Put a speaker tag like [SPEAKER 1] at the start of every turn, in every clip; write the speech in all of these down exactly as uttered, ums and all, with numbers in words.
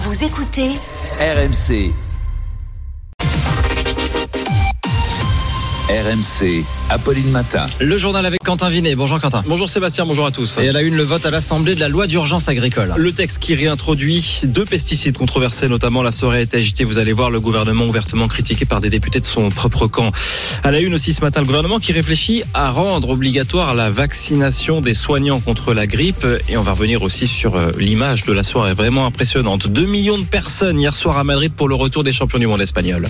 [SPEAKER 1] Vous écoutez
[SPEAKER 2] R M C. R M C, Apolline Matin.
[SPEAKER 3] Le journal avec Quentin Vinet. Bonjour Quentin.
[SPEAKER 4] Bonjour Sébastien, bonjour à tous.
[SPEAKER 3] Et à la une, le vote à l'Assemblée de la loi d'urgence agricole.
[SPEAKER 4] Le texte qui réintroduit deux pesticides controversés, notamment la soirée a été agitée. Vous allez voir le gouvernement ouvertement critiqué par des députés de son propre camp. À la une aussi ce matin, le gouvernement qui réfléchit à rendre obligatoire la vaccination des soignants contre la grippe. Et on va revenir aussi sur l'image de la soirée, vraiment impressionnante. Deux millions de personnes hier soir à Madrid pour le retour des champions du monde espagnols.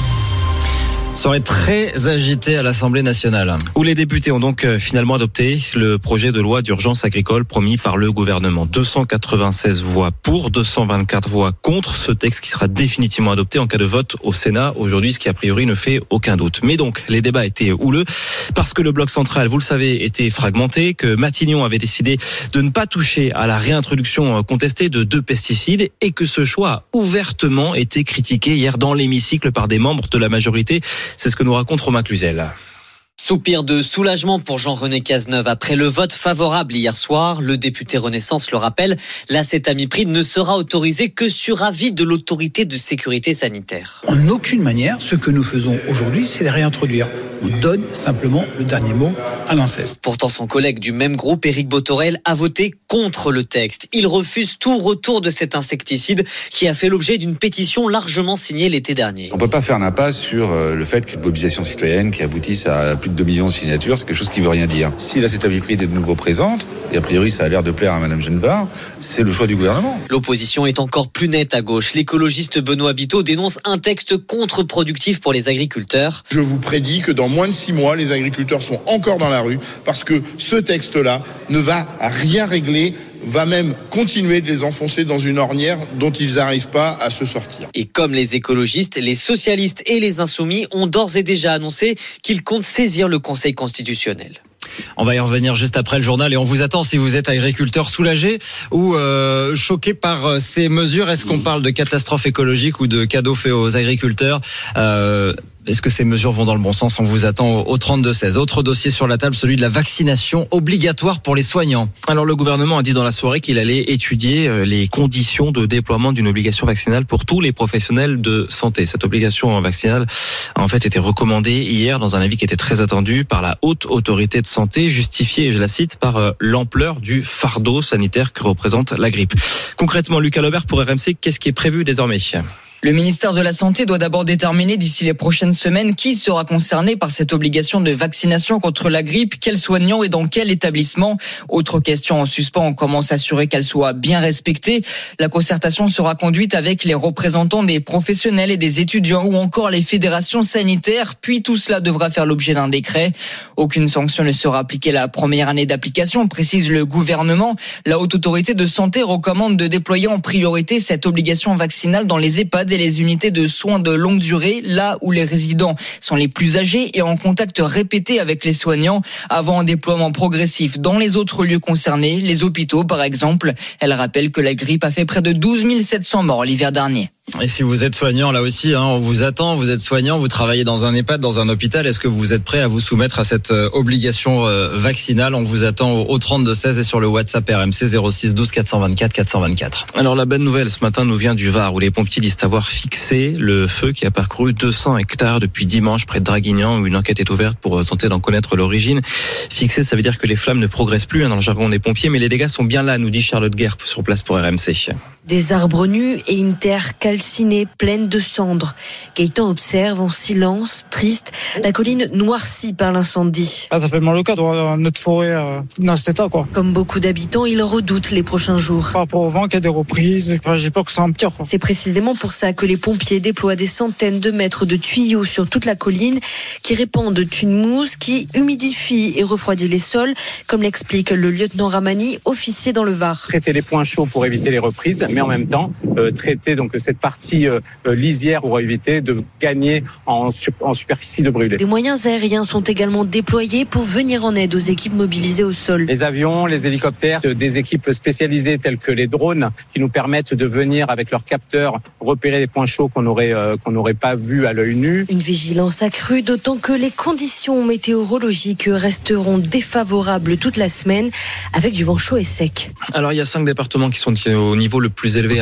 [SPEAKER 3] Soirée très agitée à l'Assemblée nationale.
[SPEAKER 4] Où les députés ont donc finalement adopté le projet de loi d'urgence agricole promis par le gouvernement. deux cent quatre-vingt-seize voix pour, deux cent vingt-quatre voix contre ce texte qui sera définitivement adopté en cas de vote au Sénat aujourd'hui, ce qui a priori ne fait aucun doute. Mais donc, les débats étaient houleux parce que le bloc central, vous le savez, était fragmenté, que Matignon avait décidé de ne pas toucher à la réintroduction contestée de deux pesticides et que ce choix a ouvertement été critiqué hier dans l'hémicycle par des membres de la majorité. C'est ce que nous raconte Romain Cluzel.
[SPEAKER 5] Soupir de soulagement pour Jean-René Cazeneuve. Après le vote favorable hier soir, le député Renaissance le rappelle, l'acétamipride ne sera autorisé que sur avis de l'autorité de sécurité sanitaire.
[SPEAKER 6] En aucune manière, ce que nous faisons aujourd'hui, c'est les réintroduire. On donne simplement le dernier mot à l'ANSES.
[SPEAKER 5] Pourtant, son collègue du même groupe, Éric Bothorel, a voté contre le texte. Il refuse tout retour de cet insecticide qui a fait l'objet d'une pétition largement signée l'été dernier.
[SPEAKER 7] On ne peut pas faire l'impasse sur le fait qu'une mobilisation citoyenne qui aboutisse à plus de deux millions de signatures, c'est quelque chose qui ne veut rien dire. Si l'acétamipride est de nouveau présente, et a priori ça a l'air de plaire à Mme Genevard, c'est le choix du gouvernement.
[SPEAKER 5] L'opposition est encore plus nette à gauche. L'écologiste Benoît Biteau dénonce un texte contre-productif pour les agriculteurs.
[SPEAKER 8] Je vous prédis que dans moins de six mois, les agriculteurs sont encore dans la rue parce que ce texte-là ne va rien régler, va même continuer de les enfoncer dans une ornière dont ils n'arrivent pas à se sortir.
[SPEAKER 5] Et comme les écologistes, les socialistes et les insoumis ont d'ores et déjà annoncé qu'ils comptent saisir le Conseil constitutionnel.
[SPEAKER 3] On va y revenir juste après le journal et on vous attend si vous êtes agriculteur soulagé ou euh, choqué par ces mesures. Est-ce qu'on parle de catastrophe écologique ou de cadeaux faits aux agriculteurs ? euh, Est-ce que ces mesures vont dans le bon sens ? On vous attend au trente-deux seize. Autre dossier sur la table, celui de la vaccination obligatoire pour les soignants.
[SPEAKER 4] Alors le gouvernement a dit dans la soirée qu'il allait étudier les conditions de déploiement d'une obligation vaccinale pour tous les professionnels de santé. Cette obligation vaccinale a en fait été recommandée hier dans un avis qui était très attendu par la haute autorité de santé, justifiée, je la cite, par l'ampleur du fardeau sanitaire que représente la grippe. Concrètement, Lucas Lebert pour R M C, qu'est-ce qui est prévu désormais ?
[SPEAKER 9] Le ministère de la Santé doit d'abord déterminer d'ici les prochaines semaines qui sera concerné par cette obligation de vaccination contre la grippe, quels soignants et dans quel établissement. Autre question en suspens, comment s'assurer qu'elle soit bien respectée. La concertation sera conduite avec les représentants des professionnels et des étudiants ou encore les fédérations sanitaires, puis tout cela devra faire l'objet d'un décret. Aucune sanction ne sera appliquée la première année d'application, précise le gouvernement. La haute autorité de santé recommande de déployer en priorité cette obligation vaccinale dans les EHPAD et les unités de soins de longue durée, là où les résidents sont les plus âgés et en contact répété avec les soignants, avant un déploiement progressif dans les autres lieux concernés, les hôpitaux par exemple. Elle rappelle que la grippe a fait près de douze mille sept cents morts l'hiver dernier.
[SPEAKER 3] Et si vous êtes soignant, là aussi, hein, on vous attend, vous êtes soignant, vous travaillez dans un EHPAD, dans un hôpital, est-ce que vous êtes prêt à vous soumettre à cette euh, obligation euh, vaccinale ? On vous attend au, au trente-deux seize et sur le WhatsApp R M C zéro six douze quatre cent vingt-quatre quatre cent vingt-quatre.
[SPEAKER 4] Alors la bonne nouvelle ce matin nous vient du Var où les pompiers disent avoir fixé le feu qui a parcouru deux cents hectares depuis dimanche près de Draguignan où une enquête est ouverte pour tenter d'en connaître l'origine. Fixé, ça veut dire que les flammes ne progressent plus hein, dans le jargon des pompiers, mais les dégâts sont bien là, nous dit Charlotte Guerre sur place pour R M C.
[SPEAKER 10] Des arbres nus et une terre calcinée, pleine de cendres. Gaëtan observe en silence, triste, la colline noircie par l'incendie.
[SPEAKER 11] Ah, ça fait mal au cœur de voir notre forêt euh, dans cet état, quoi.
[SPEAKER 10] Comme beaucoup d'habitants, il redoute les prochains jours.
[SPEAKER 11] Par rapport au vent, qu'il y a des reprises, enfin, j'ai peur que ça empire, quoi.
[SPEAKER 10] C'est précisément pour ça que les pompiers déploient des centaines de mètres de tuyaux sur toute la colline qui répandent une mousse qui humidifie et refroidit les sols, comme l'explique le lieutenant Ramani, officier dans le Var.
[SPEAKER 12] Traiter les points chauds pour éviter les reprises, mais en même temps euh, traiter donc cette partie euh, lisière pour éviter de gagner en, sup- en superficie de brûlés.
[SPEAKER 10] Des moyens aériens sont également déployés pour venir en aide aux équipes mobilisées au sol.
[SPEAKER 12] Les avions, les hélicoptères, des équipes spécialisées telles que les drones qui nous permettent de venir avec leurs capteurs repérer des points chauds qu'on n'aurait euh, qu'on n'aurait pas vus à l'œil nu.
[SPEAKER 10] Une vigilance accrue, d'autant que les conditions météorologiques resteront défavorables toute la semaine avec du vent chaud et sec.
[SPEAKER 4] Alors il y a cinq départements qui sont au niveau le plus élevé hein, pour les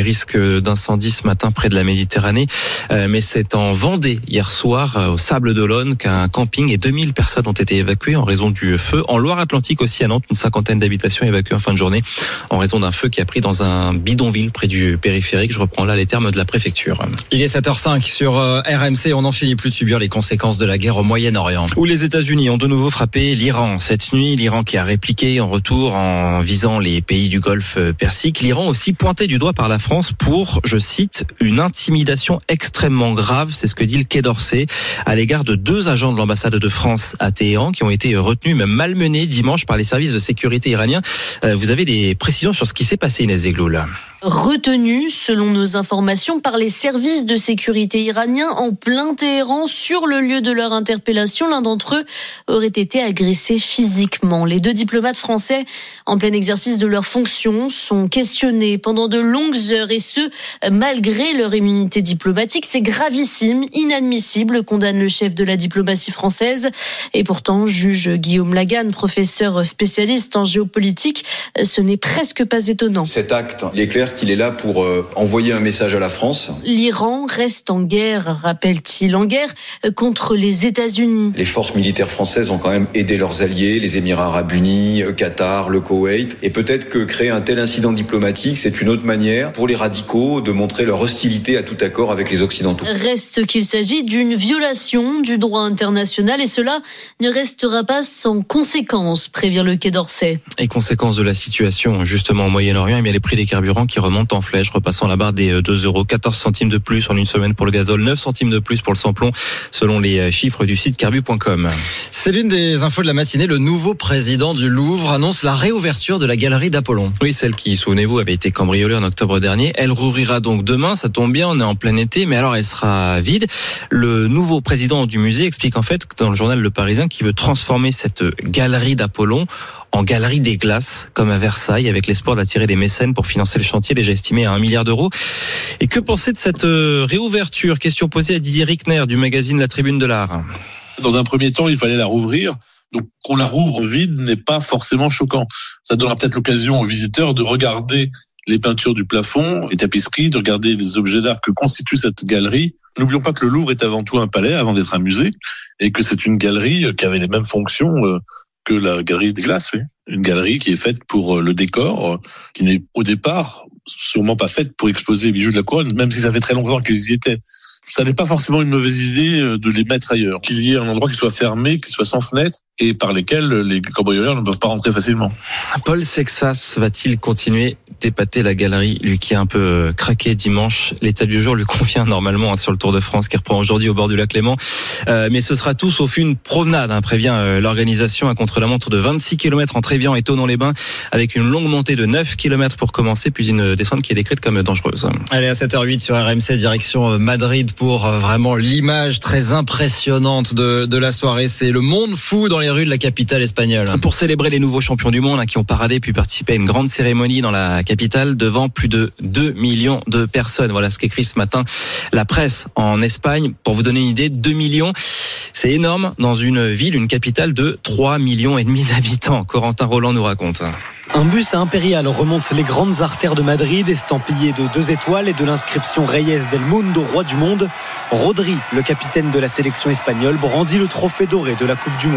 [SPEAKER 4] risques d'incendie ce matin près de la Méditerranée. Euh, mais c'est en Vendée hier soir, euh, au Sable d'Olonne, qu'un camping et deux mille personnes ont été évacuées en raison du feu. En Loire-Atlantique aussi à Nantes, une cinquantaine d'habitations évacuées en fin de journée en raison d'un feu qui a pris dans un bidonville près du périphérique. Je reprends là les termes de la préfecture.
[SPEAKER 3] Il est sept heures cinq sur R M C. On n'en finit plus de subir les conséquences de la guerre au Moyen-Orient.
[SPEAKER 4] Où les États-Unis ont de nouveau frappé l'Iran cette nuit. L'Iran qui a répliqué en retour en visant les pays du Golfe Persique. L'Iran aussi pointé du doigt par la France pour, je cite, une intimidation extrêmement grave. C'est ce que dit le Quai d'Orsay à l'égard de deux agents de l'ambassade de France à Téhéran qui ont été retenus, même malmenés dimanche par les services de sécurité iraniens. Vous avez des précisions sur ce qui s'est passé, Inès Zegloul?
[SPEAKER 1] Retenus, selon nos informations, par les services de sécurité iraniens en plein Téhéran sur le lieu de leur interpellation. L'un d'entre eux aurait été agressé physiquement. Les deux diplomates français, en plein exercice de leurs fonctions, sont questionnés pendant de longues heures et ce, malgré leur immunité diplomatique. C'est gravissime, inadmissible, condamne le chef de la diplomatie française. Et pourtant, juge Guillaume Lagan, professeur spécialiste en géopolitique, ce n'est presque pas étonnant.
[SPEAKER 13] Cet acte, il est clair qu'il est là pour euh, envoyer un message à la France.
[SPEAKER 1] L'Iran reste en guerre, rappelle-t-il, en guerre contre les États-Unis.
[SPEAKER 13] Les forces militaires françaises ont quand même aidé leurs alliés, les Émirats arabes unis, Qatar, le Koweït. Et peut-être que créer un tel incident diplomatique, c'est une autre manière pour les radicaux de montrer leur hostilité à tout accord avec les Occidentaux.
[SPEAKER 1] Reste qu'il s'agit d'une violation du droit international et cela ne restera pas sans conséquences, prévient le Quai d'Orsay.
[SPEAKER 4] Et conséquence de la situation justement au Moyen-Orient, eh bien les prix des carburants qui remontent en flèche, repassant la barre des deux euros, quatorze centimes de plus en une semaine pour le gazole, neuf centimes de plus pour le samplon, selon les chiffres du site carbu point com.
[SPEAKER 3] C'est l'une des infos de la matinée. Le nouveau président du Louvre annonce la réouverture de la galerie d'Apollon.
[SPEAKER 4] Oui, celle qui, souvenez-vous, avait été cambriolée en octobre dernier. Elle rouvrira donc demain, ça tombe bien, on est en plein été, mais alors elle sera vide. Le nouveau président du musée explique en fait dans le journal Le Parisien qu'il veut transformer cette galerie d'Apollon en galerie des glaces, comme à Versailles, avec l'espoir d'attirer des mécènes pour financer le chantier, déjà estimé à un milliard d'euros. Et que penser de cette réouverture? Question posée à Didier Rickner du magazine La Tribune de l'Art.
[SPEAKER 14] Dans un premier temps, il fallait la rouvrir. Donc, qu'on la rouvre vide n'est pas forcément choquant. Ça donnera peut-être l'occasion aux visiteurs de regarder les peintures du plafond, les tapisseries, de regarder les objets d'art que constitue cette galerie. N'oublions pas que le Louvre est avant tout un palais, avant d'être un musée, et que c'est une galerie qui avait les mêmes fonctions que la galerie des glaces, oui. Une galerie qui est faite pour le décor, qui n'est au départ sûrement pas faite pour exposer les bijoux de la couronne, même si ça fait très longtemps qu'ils y étaient. Ça n'est pas forcément une mauvaise idée de les mettre ailleurs. Qu'il y ait un endroit qui soit fermé, qui soit sans fenêtre, et par lesquels les cambrioleurs ne peuvent pas rentrer facilement.
[SPEAKER 4] Paul Sexas va-t-il continuer d'épater la galerie, lui qui a un peu craqué dimanche? L'état du jour lui convient normalement hein, sur le Tour de France qui reprend aujourd'hui au bord du lac Léman. Euh, mais ce sera tout sauf une promenade, hein, prévient euh, l'organisation à contre-la-montre de vingt-six kilomètres entre Évian et Thonon-les-Bains, avec une longue montée de neuf kilomètres pour commencer, puis une descente qui est décrite comme dangereuse.
[SPEAKER 3] Allez, à sept heures huit sur R M C, direction Madrid pour euh, vraiment l'image très impressionnante de, de la soirée. C'est le monde fou dans les rues de la capitale espagnole.
[SPEAKER 4] Pour célébrer les nouveaux champions du monde hein, qui ont paradé puis participé à une grande cérémonie dans la capitale devant plus de deux millions de personnes. Voilà ce qu'écrit ce matin la presse en Espagne. Pour vous donner une idée, deux millions, c'est énorme dans une ville, une capitale de trois millions et demi d'habitants. Corentin Roland nous raconte.
[SPEAKER 15] Un bus impérial remonte les grandes artères de Madrid, estampillé de deux étoiles et de l'inscription Reyes del Mundo, roi du monde. Rodri, le capitaine de la sélection espagnole, brandit le trophée doré de la Coupe du Monde.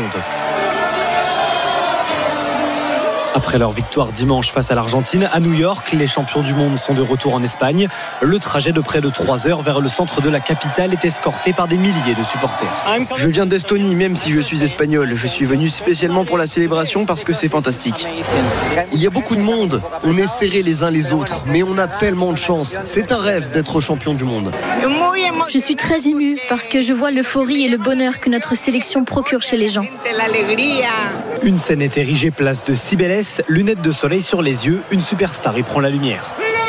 [SPEAKER 15] Après leur victoire dimanche face à l'Argentine, à New York, les champions du monde sont de retour en Espagne. Le trajet de près de trois heures vers le centre de la capitale est escorté par des milliers de supporters.
[SPEAKER 16] Je viens d'Estonie, même si je suis espagnol. Je suis venu spécialement pour la célébration parce que c'est fantastique. Il y a beaucoup de monde. On est serrés les uns les autres, mais on a tellement de chance. C'est un rêve d'être champion du monde.
[SPEAKER 17] Je suis très émue parce que je vois l'euphorie et le bonheur que notre sélection procure chez les gens.
[SPEAKER 15] Une scène est érigée place de Cibeles, lunettes de soleil sur les yeux, une superstar y prend la lumière.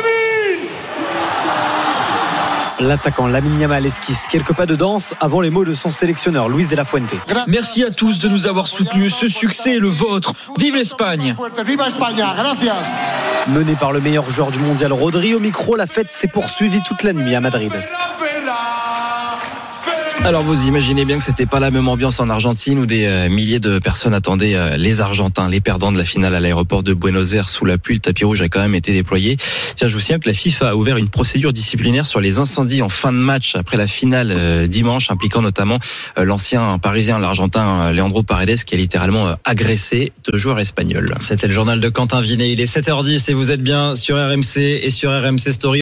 [SPEAKER 15] L'attaquant Lamine Yamal esquisse quelques pas de danse avant les mots de son sélectionneur Luis de la Fuente.
[SPEAKER 18] Merci à tous de nous avoir soutenus, ce succès est le vôtre. Vive l'Espagne!
[SPEAKER 15] Mené par le meilleur joueur du mondial Rodri, au micro, la fête s'est poursuivie toute la nuit à Madrid.
[SPEAKER 4] Alors vous imaginez bien que c'était pas la même ambiance en Argentine où des euh, milliers de personnes attendaient euh, les Argentins, les perdants de la finale à l'aéroport de Buenos Aires sous la pluie. Le tapis rouge a quand même été déployé. Tiens, je vous signale que la FIFA a ouvert une procédure disciplinaire sur les incendies en fin de match après la finale euh, dimanche, impliquant notamment euh, l'ancien parisien, l'Argentin euh, Leandro Paredes, qui a littéralement euh, agressé deux joueurs espagnols.
[SPEAKER 3] C'était le journal de Quentin Vinet. Il est sept heures dix et vous êtes bien sur R M C et sur R M C Story.